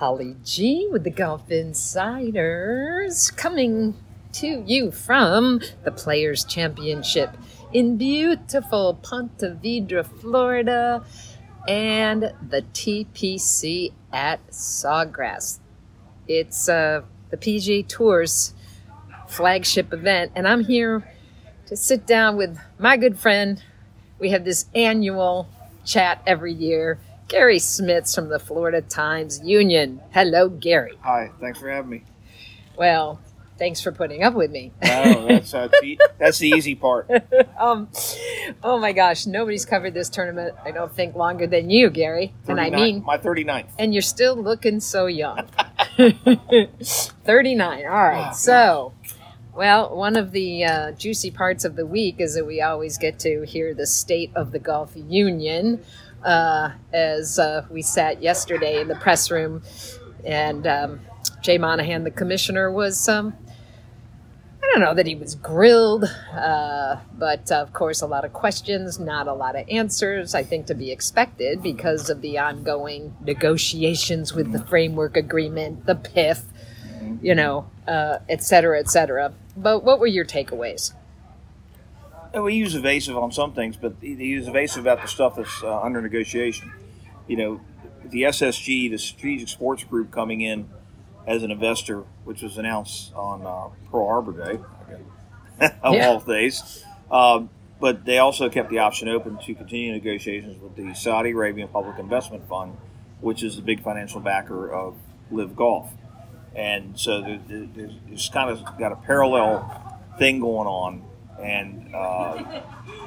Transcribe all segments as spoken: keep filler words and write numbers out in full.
Holly G with the Golf Insiders, coming to you from the Players Championship in beautiful Ponte Vedra, Florida, and the T P C at Sawgrass. It's uh, the P G A Tour's flagship event, and I'm here to sit down with my good friend. We have this annual chat every year. Gary Smits from the Florida Times Union. Hello, Gary. Hi, thanks for having me. Well, thanks for putting up with me. No, that's, uh, the, that's the easy part. um, oh my gosh, nobody's covered this tournament, I don't think, longer than you, Gary. And I mean, my thirty-ninth. And you're still looking so young. thirty-nine, all right. Oh, so, well, one of the uh, juicy parts of the week is that we always get to hear the state of the golf union. Uh, as uh, we sat yesterday in the press room, and um, Jay Monahan, the commissioner, was, um, I don't know that he was grilled, uh, but of course a lot of questions, not a lot of answers, I think to be expected because of the ongoing negotiations with the framework agreement, the P I F, you know, uh, et cetera, et cetera. But what were your takeaways? We use evasive on some things, but he use evasive about the stuff that's uh, under negotiation. You know, the S S G, the Strategic Sports Group, coming in as an investor, which was announced on uh, Pearl Harbor Day, of yeah. all days. Um, but they also kept the option open to continue negotiations with the Saudi Arabian Public Investment Fund, which is the big financial backer of Live Golf. And so there's, there's, there's kind of got a parallel thing going on. And uh,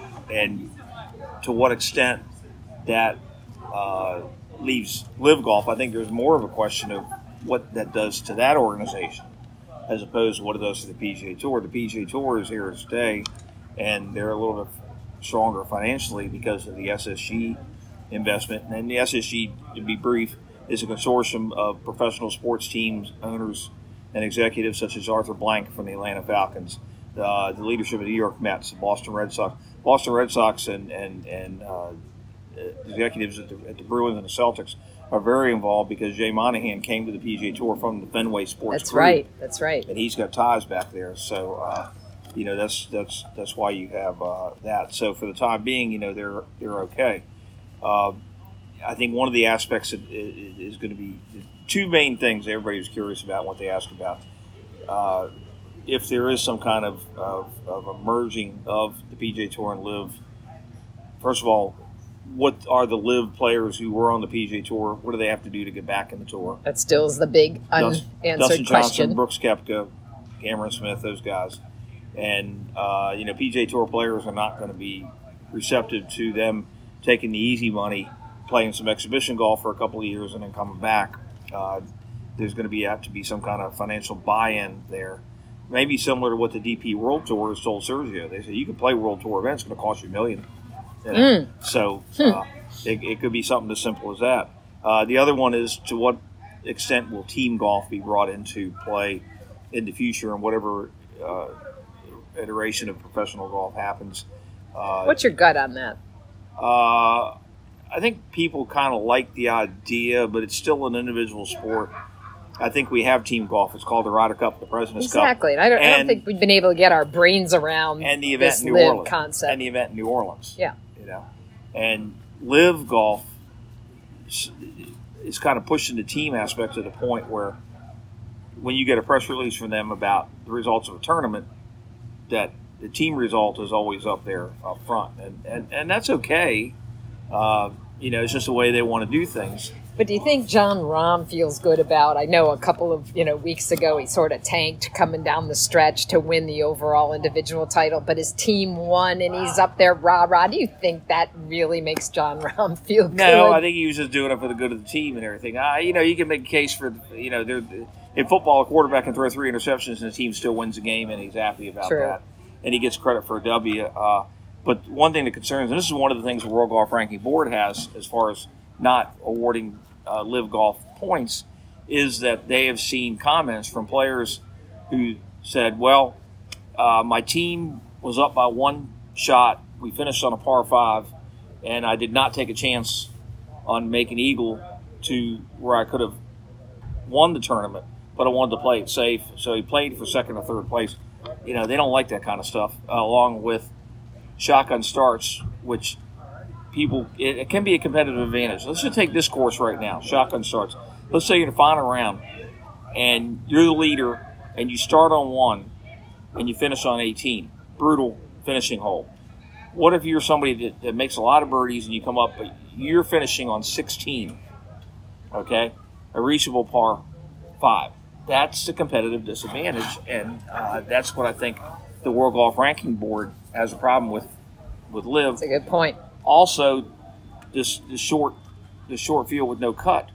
and to what extent that uh, leaves Live Golf, I think there's more of a question of what that does to that organization as opposed to what it does to the P G A Tour. The P G A Tour is here to stay, and they're a little bit stronger financially because of the S S G investment. And the S S G, to be brief, is a consortium of professional sports teams, owners, and executives such as Arthur Blank from the Atlanta Falcons. Uh, the leadership of the New York Mets, the Boston Red Sox, Boston Red Sox, and and and uh, executives at the, at the Bruins and the Celtics are very involved because Jay Monahan came to the P G A Tour from the Fenway Sports That's Group. right. That's right. And he's got ties back there, so uh, you know that's that's that's why you have uh, that. So for the time being, you know they're they're okay. Uh, I think one of the aspects is, is going to be two main things everybody was curious about, what they asked about. Uh, if there is some kind of, of, of a merging of the P G A Tour and Live, first of all, what are the Live players who were on the P G A Tour, what do they have to do to get back in the Tour? That still is the big unanswered Dustin question. Johnson, Brooks Koepka, Cameron Smith, those guys. And, uh, you know, P G A Tour players are not going to be receptive to them taking the easy money, playing some exhibition golf for a couple of years and then coming back. Uh, there's going to be have to be some kind of financial buy-in there. Maybe similar to what the D P World Tour has told Sergio. They say you can play World Tour events, it's going to cost you a million. You know? mm. So uh, it, it could be something as simple as that. Uh, the other one is to what extent will team golf be brought into play in the future and whatever uh, iteration of professional golf happens. Uh, What's your gut on that? Uh, I think people kind of like the idea, but it's still an individual sport. I think we have team golf. It's called the Ryder Cup, the President's exactly. Cup. Exactly. And I don't, I don't think we've been able to get our brains around and the event this in New Live Orleans concept. and the event in New Orleans. Yeah. You know, and Live Golf is, is kind of pushing the team aspect to the point where when you get a press release from them about the results of a tournament, that the team result is always up there up front, and and, and that's okay. Uh, you know, it's just the way they want to do things. But do you think Jon Rahm feels good about, I know a couple of, you know, weeks ago he sort of tanked coming down the stretch to win the overall individual title, but his team won and he's up there rah-rah. Do you think that really makes Jon Rahm feel good? No, I think he was just doing it for the good of the team and everything. Uh, you know, you can make a case for, you know, in football, a quarterback can throw three interceptions and the team still wins the game and he's happy about True. that. And he gets credit for a W. Uh, but one thing that concerns, and this is one of the things the World Golf Ranking Board has as far as not awarding uh, Live Golf points, is that they have seen comments from players who said, well, uh, my team was up by one shot. We finished on a par five, and I did not take a chance on making eagle to where I could have won the tournament, but I wanted to play it safe, so he played for second or third place. You know, they don't like that kind of stuff, uh, along with shotgun starts, which people, it, it can be a competitive advantage. Let's just take this course right now, shotgun starts. Let's say you're in the final round, and you're the leader, and you start on one, and you finish on eighteen. Brutal finishing hole. What if you're somebody that, that makes a lot of birdies, and you come up, but you're finishing on sixteen, okay? A reachable par five. That's the competitive disadvantage, and uh, that's what I think the World Golf Ranking Board has a problem with with Liv. That's a good point. Also, this the short the short field with no cut.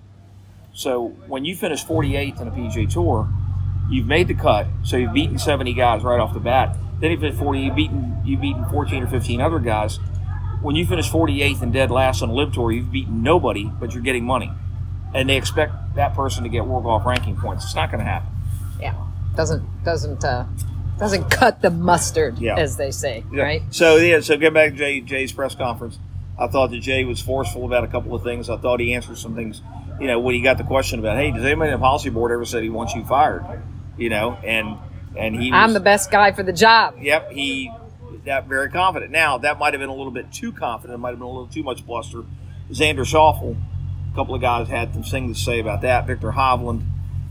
So when you finish forty-eighth in a P G A Tour, you've made the cut, so you've beaten seventy guys right off the bat. Then if you finish forty, you've beaten you've beaten fourteen or fifteen other guys. When you finish forty-eighth and dead last on the Liv Tour, you've beaten nobody, but you're getting money. And they expect that person to get World Golf Ranking points. It's not going to happen. Yeah, doesn't doesn't uh, doesn't cut the mustard, yeah. as they say, yeah. right? So yeah, so get back to Jay, Jay's press conference. I thought that Jay was forceful about a couple of things. I thought he answered some things. You know, when he got the question about, hey, does anybody in the policy board ever said he wants you fired? You know, and and he was, I'm the best guy for the job. Yep, he got very confident. Now that might have been a little bit too confident. It might have been a little too much bluster. Xander Schauffele. A couple of guys had some things to say about that. Victor Hovland,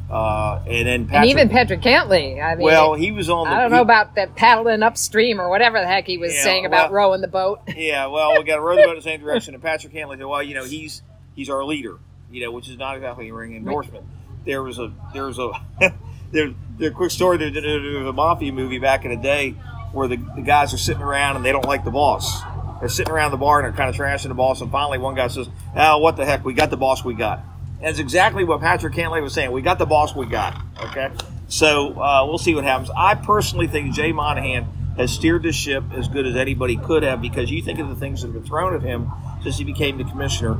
uh, and then Patrick, and even Patrick Cantley. I mean, well, he was on. The, I don't he, know about that paddling upstream or whatever the heck he was yeah, saying about well, rowing the boat. Yeah, well, we got to row the boat in the same direction. And Patrick Cantley said, "Well, you know, he's he's our leader, you know, which is not exactly a ring endorsement." There was a there was a there there a quick story. There, there was a mafia movie back in the day where the, the guys are sitting around and they don't like the boss. They're sitting around the bar and they're kind of trashing the boss, and finally one guy says, "Oh, what the heck? We got the boss we got." And that's exactly what Patrick Cantley was saying. We got the boss we got. Okay, so uh, we'll see what happens. I personally think Jay Monahan has steered this ship as good as anybody could have, because you think of the things that have been thrown at him since he became the commissioner.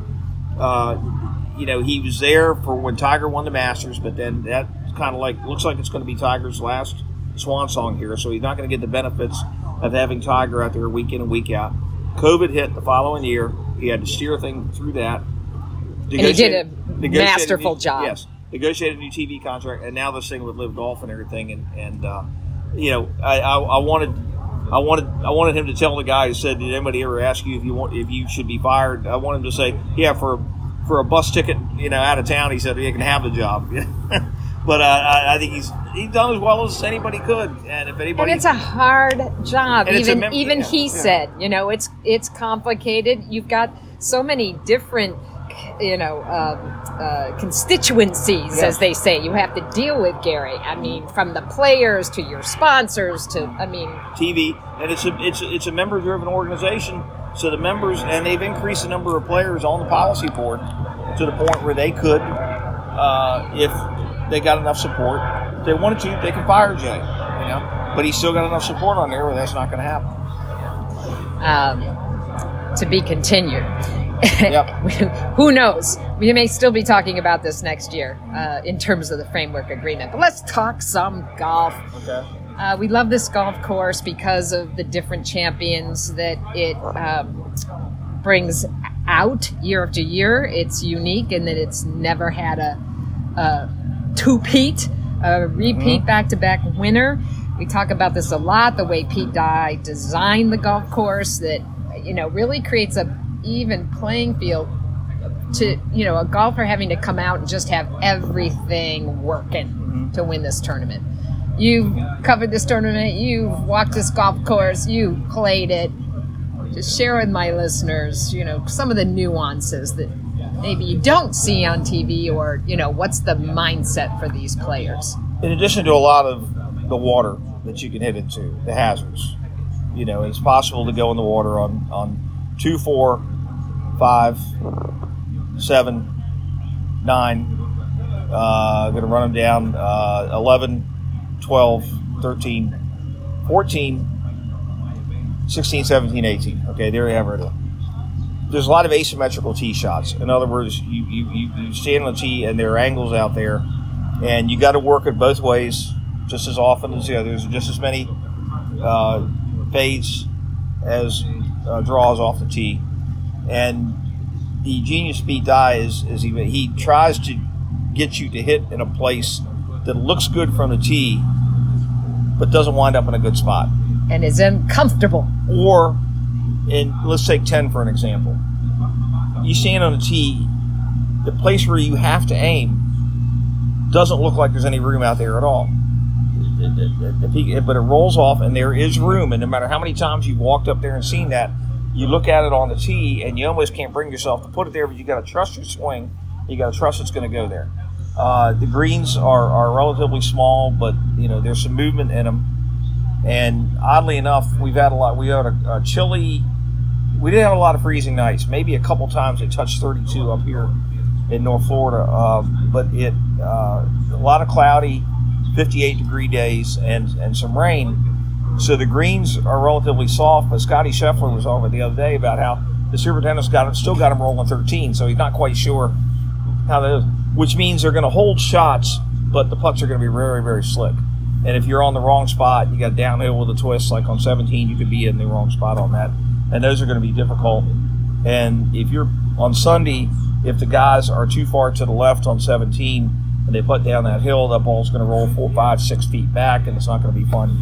Uh, you know, he was there for when Tiger won the Masters, but then that kind of like looks like it's going to be Tiger's last swan song here, so he's not going to get the benefits of having Tiger out there week in and week out. COVID hit the following year. He had to steer things through that. And he did a masterful new, job. Yes. Negotiated a new T V contract, and now this thing with Liv Golf and everything. And, and uh, you know, I, I, I wanted I wanted, I wanted him to tell the guy who said, did anybody ever ask you if you want, if you should be fired? I want him to say, yeah, for, for a bus ticket, you know, out of town, he said, he can have the job. But uh, I, I think he's he's done as well as anybody could, and if anybody, and it's a hard job. Even mem- even yeah, he yeah. said, you know, it's it's complicated. You've got so many different, you know, um, uh, constituencies, yeah. as they say. You have to deal with, Gary. I mean, from the players to your sponsors to, I mean, T V, and it's a it's a, it's a member-driven organization. So the members, and they've increased the number of players on the policy board to the point where they could, uh, if they got enough support. If they wanted to, they could fire Jay, you know. But he's still got enough support on there where that's not going to happen. Um, to be continued. Yep. Who knows? We may still be talking about this next year uh, in terms of the framework agreement. But let's talk some golf. Okay. Uh, we love this golf course because of the different champions that it um, brings out year after year. It's unique in that it's never had a, a two-peat, a repeat mm-hmm. back-to-back winner. We talk about this a lot, the way Pete Dye designed the golf course that, you know, really creates a even playing field to, you know, a golfer having to come out and just have everything working mm-hmm. to win this tournament. You've covered this tournament, you've walked this golf course, you played it. Just share with my listeners, you know, some of the nuances that maybe you don't see on T V, or, you know, what's the mindset for these players? In addition to a lot of the water that you can hit into, the hazards, you know, it's possible to go in the water on, on two, four, five, seven, nine, uh, going to run them down, uh, eleven, twelve, thirteen, fourteen, sixteen, seventeen, eighteen. Okay, there you have it. There's a lot of asymmetrical tee shots. In other words, you, you, you, you stand on the tee and there are angles out there, and you got to work it both ways just as often as the others. Just as many uh, fades as uh, draws off the tee. And the genius Pete Dye is, is he, he tries to get you to hit in a place that looks good from the tee, but doesn't wind up in a good spot. And is uncomfortable. Or, in let's take ten for an example. You stand on a tee, the place where you have to aim doesn't look like there's any room out there at all. It, it, it, it, but it rolls off, and there is room. And no matter how many times you've walked up there and seen that, you look at it on the tee, and you almost can't bring yourself to put it there, but you got to trust your swing. You got to trust it's going to go there. Uh, the greens are, are relatively small, but you know there's some movement in them. And oddly enough, we've had a lot. We had a, a chilly. We didn't have a lot of freezing nights. Maybe a couple times it touched thirty-two up here in North Florida, uh, but it uh, a lot of cloudy, fifty-eight degree days, and and some rain. So the greens are relatively soft. But Scotty Scheffler was over the other day about how the superintendent's got him, still got him rolling thirteen, so he's not quite sure how that is. Which means they're going to hold shots, but the putts are going to be very, very slick. And if you're on the wrong spot, you got downhill with a twist, like on seventeen, you could be in the wrong spot on that. And those are going to be difficult. And if you're on Sunday, if the guys are too far to the left on seventeen and they put down that hill, that ball's going to roll four, five, six feet back, and it's not going to be fun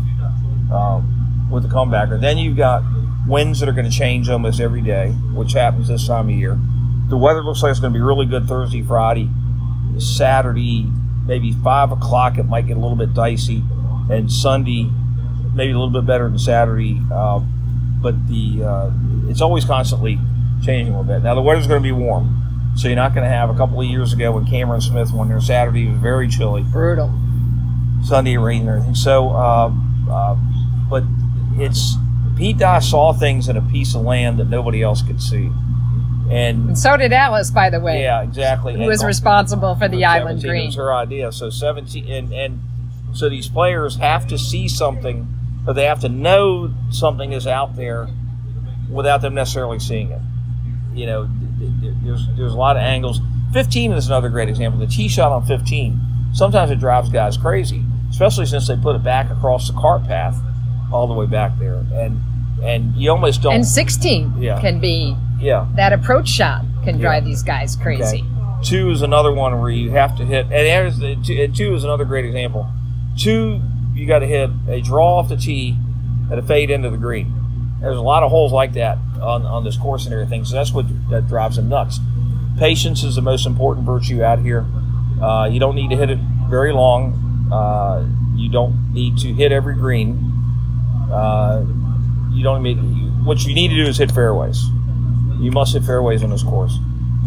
um, with the comebacker. Then you've got winds that are going to change almost every day, which happens this time of year. The weather looks like it's going to be really good Thursday, Friday, Saturday, maybe five o'clock. It might get a little bit dicey, and Sunday maybe a little bit better than Saturday. Uh, but the uh, it's always constantly changing a little bit. Now the weather's going to be warm, so you're not going to have a couple of years ago when Cameron Smith won there Saturday. It was very chilly, brutal. Sunday rain and everything. So, uh, uh, but it's Pete Dye saw things in a piece of land that nobody else could see. And, and so did Alice, by the way. Yeah, exactly. Who and was responsible for the island green. It was her idea. So seventeen, and, and so these players have to see something, or they have to know something is out there without them necessarily seeing it. You know, there's there's a lot of angles. fifteen is another great example. The tee shot on fifteen, sometimes it drives guys crazy, especially since they put it back across the cart path all the way back there. And and you almost don't. And sixteen yeah. can be. Yeah, that approach shot can drive yeah. these guys crazy. Okay. Two is another one where you have to hit, and, there's the, two, and two is another great example. Two, you got to hit a draw off the tee and a fade into the green. There's a lot of holes like that on, on this course and everything, so that's what that drives them nuts. Patience is the most important virtue out here. Uh, you don't need to hit it very long. Uh, you don't need to hit every green. Uh, you don't need. What you need to do is hit fairways. You must hit fairways on this course,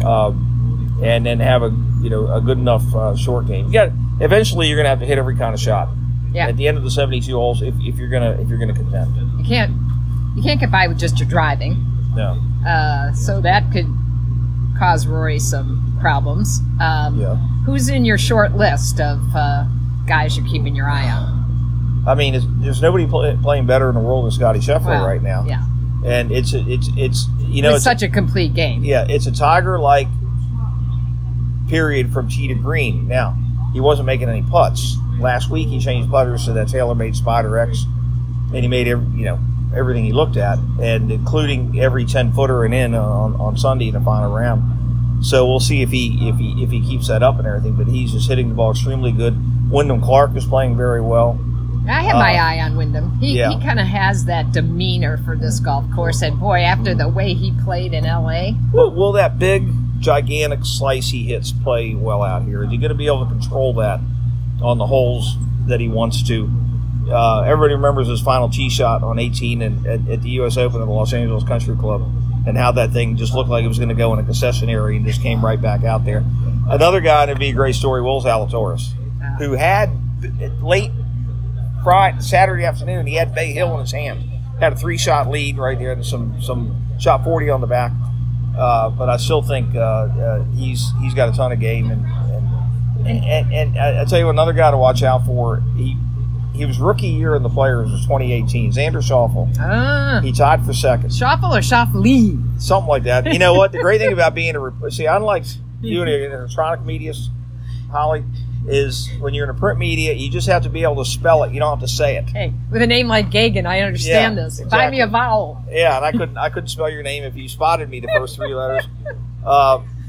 um, and then have a you know a good enough uh, short game. You got eventually you're gonna have to hit every kind of shot. Yeah. At the end of the seventy-two holes, if, if you're gonna if you're gonna contend, you can't you can't get by with just your driving. No. Uh, so that could cause Rory some problems. Um, yeah. Who's in your short list of uh, guys you're keeping your eye on? I mean, it's, there's nobody play, playing better in the world than Scotty Scheffler well, right now. Yeah. And it's it's it's you know it's, it's such a, a complete game. Yeah, it's a Tiger-like period from tee to green. Now, he wasn't making any putts. Last week he changed putters to that TaylorMade Spider X, and he made every, you know everything he looked at, and including every ten footer and in on, on Sunday in the final round. So we'll see if he if he if he keeps that up and everything. But he's just hitting the ball extremely good. Wyndham Clark is playing very well. I have my uh, eye on Wyndham. He yeah. he kind of has that demeanor for this golf course, and boy, after the way he played in L A, will, will that big, gigantic slice he hits play well out here? Is he going to be able to control that on the holes that he wants to? Uh, everybody remembers his final tee shot on eighteen and at, at the U S Open at the Los Angeles Country Club, and how that thing just looked like it was going to go in a concession area and just came right back out there. Another guy that'd be a great story, Will Zalatoris, uh, who had late Friday, Saturday afternoon, he had Bay Hill in his hand. Had a three-shot lead right there, and some some shot forty on the back. Uh, but I still think uh, uh, he's he's got a ton of game, and and, and, and I tell you another guy to watch out for. He he was rookie year in the Players was twenty eighteen. Xander Schauffele. Ah, he tied for second. Schauffele or Schauffele? Something like that. You know what? The great thing about being a see, unlike you in electronic media, Holly, is when you're in a print media, you just have to be able to spell it. You don't have to say it. Hey, with a name like Gagan, I understand yeah, this. Exactly. Buy me a vowel. Yeah, and I couldn't I couldn't spell your name if you spotted me the first three letters. Uh, but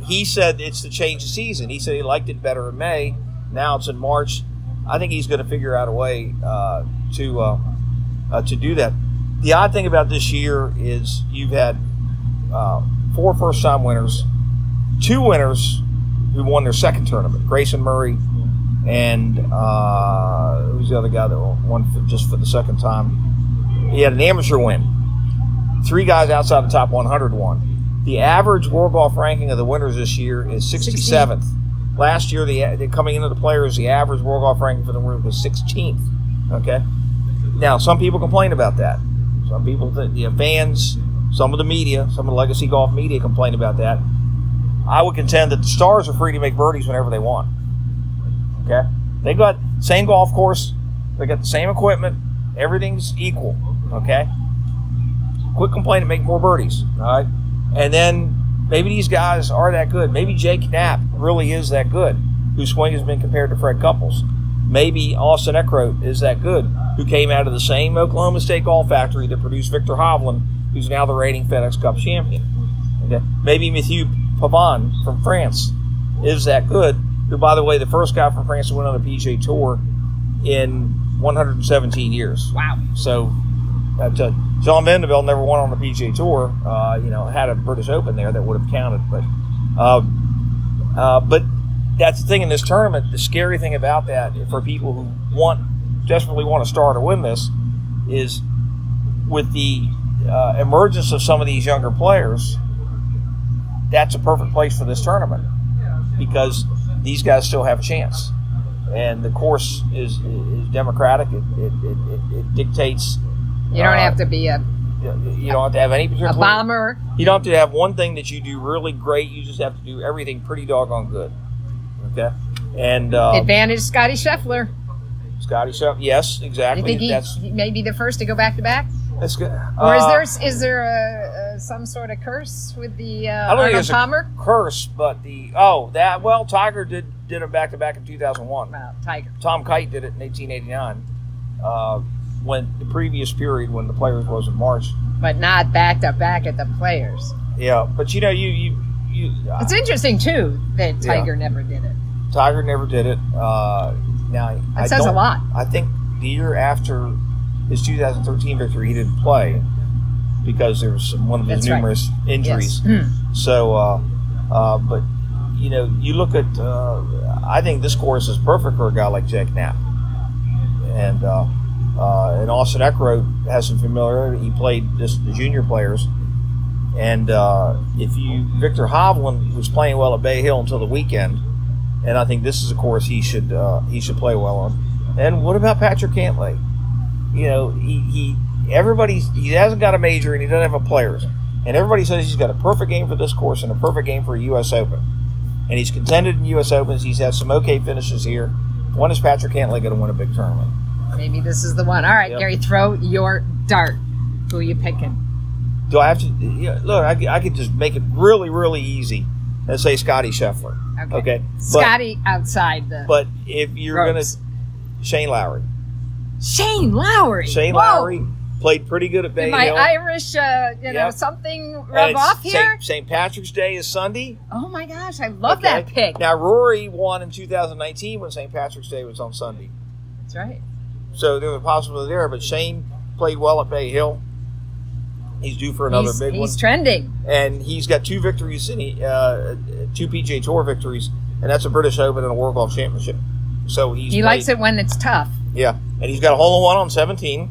he said it's to change the season. He said he liked it better in May. Now it's in March. I think he's going to figure out a way uh, to uh, uh, to do that. The odd thing about this year is you've had uh, four first-time winners, two winners who won their second tournament, Grayson Murray and uh, who's the other guy that won for, just for the second time? He had an amateur win. Three guys outside the top one hundred won. The average World Golf ranking of the winners this year is sixty-seventh. Last year, the, the coming into the players, the average World Golf ranking for the winners was sixteenth. Okay. Now, some people complain about that. Some people, the, the fans, some of the media, some of the Legacy Golf media complain about that. I would contend that the stars are free to make birdies whenever they want. Okay? They got same golf course, they got the same equipment, everything's equal. Okay? Quit complaining, make more birdies. All right? And then maybe these guys are that good. Maybe Jake Knapp really is that good, whose swing has been compared to Fred Couples. Maybe Austin Eckroat is that good, who came out of the same Oklahoma State Golf Factory that produced Victor Hovland, who's now the reigning FedEx Cup champion. Okay? Maybe Mathieu Pavon from France is that good, who, by the way, the first guy from France to win on the P G A Tour in one hundred seventeen years. Wow. So, uh, John Vandevelde never won on the P G A Tour. Uh, you know, had a British Open there that would have counted. But, uh, uh, but that's the thing in this tournament. The scary thing about that, for people who want, desperately want to start or win this, is with the uh, emergence of some of these younger players, that's a perfect place for this tournament because these guys still have a chance. And the course is is democratic. It it, it, it dictates. You don't uh, have to be a You don't have to have any particular. a bomber. You don't have to have one thing that you do really great. You just have to do everything pretty doggone good. Okay. And uh, Advantage Scotty Scheffler. Scotty Scheffler. Yes, exactly. You think he, that's he may be the first to go back to back? that's good. Or is Uh, there is there a, a, some sort of curse with the uh, I don't think Arnold there's Palmer? a curse, but the oh that well Tiger did did them back to back in two thousand one. Wow, Tiger. Tom Kite did it in eighteen eighty-nine, uh, when the previous period when the Players was in March. But not back to back at the Players. Yeah, but you know you you you. Uh, It's interesting too that Tiger yeah. never did it. Tiger never did it. Uh, now That I says don't, a lot. I think the year after his two thousand thirteen victory, he didn't play because there was some, one of his That's numerous right. injuries. Yes. Hmm. So, uh, uh, but you know, you look at. Uh, I think this course is perfect for a guy like Jake Knapp, and uh, uh, and Austin Eckroat has some familiarity. He played this the junior players, and uh, if you Victor Hovland was playing well at Bay Hill until the weekend, and I think this is a course he should uh, he should play well on. And what about Patrick Cantlay? You know, he, he everybody's he hasn't got a major and he doesn't have a Players, and everybody says he's got a perfect game for this course and a perfect game for a U S Open, and he's contended in U S Opens. He's had some okay finishes here. When is Patrick Cantlay going to win a big tournament? Maybe this is the one. All right, Yep. Gary, throw your dart. Who are you picking? Do I have to you know, look? I, I could just make it really, really easy and say Scotty Scheffler. Okay, Okay, Scotty outside the. But, but if you're going ropes. to Shane Lowry, Shane Lowry. Shane Whoa. Lowry played pretty good at Bay Did my Hill. Irish, uh, you know, Yep. something rub And it's off here? Saint Saint Patrick's Day is Sunday. Oh my gosh, I love Okay? that pick. Now, Rory won in two thousand nineteen when Saint Patrick's Day was on Sunday. That's right. So there's a possibility there, but Shane played well at Bay Hill. He's due for another he's, big he's one. trending. And he's got two victories, in he, uh, two P G A Tour victories, and that's a British Open and a World Golf Championship. So he's He played, likes it when it's tough. Yeah, and he's got a hole in one on seventeen,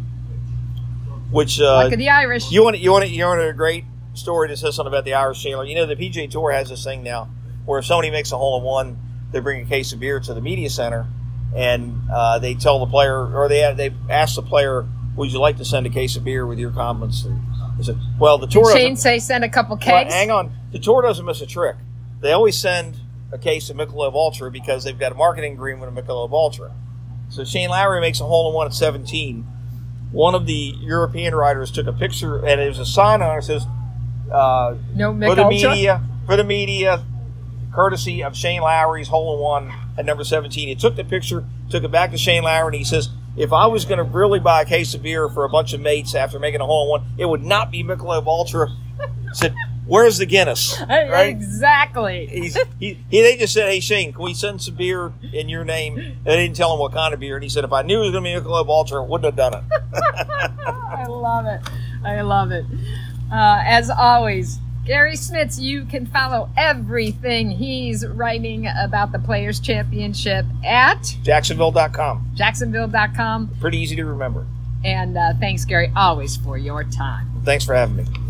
which uh, Look at the Irish. You want you want you want a great story that says something about the Irish Chandler. You know, the P G A Tour has this thing now where if somebody makes a hole in one, they bring a case of beer to the media center, and uh, they tell the player, or they they ask the player, "Would you like to send a case of beer with your compliments?" And they said, "Well, the tour." Did Shane doesn't- say send a couple well, kegs? hang on, the tour doesn't miss a trick. They always send a case of Michelob Ultra because they've got a marketing agreement with Michelob Ultra. So Shane Lowry makes a hole in one at seventeen. One of the European riders took a picture, and there's a sign on it that says, uh, no for Mick the Ultra? media, for the media, courtesy of Shane Lowry's hole in one at number seventeen. He took the picture, took it back to Shane Lowry, and he says, if I was going to really buy a case of beer for a bunch of mates after making a hole in one, it would not be Michelob Ultra. He said, Where's the Guinness? Right? Exactly. He's, he, he, they just said, hey, Shane, can we send some beer in your name? And they didn't tell him what kind of beer. And he said, if I knew it was going to be Michelob Ultra, I wouldn't have done it. I love it. I love it. Uh, as always, Gary Smits, you can follow everything he's writing about the Players' Championship at Jacksonville dot com. Jacksonville dot com. Pretty easy to remember. And uh, thanks, Gary, always for your time. Thanks for having me.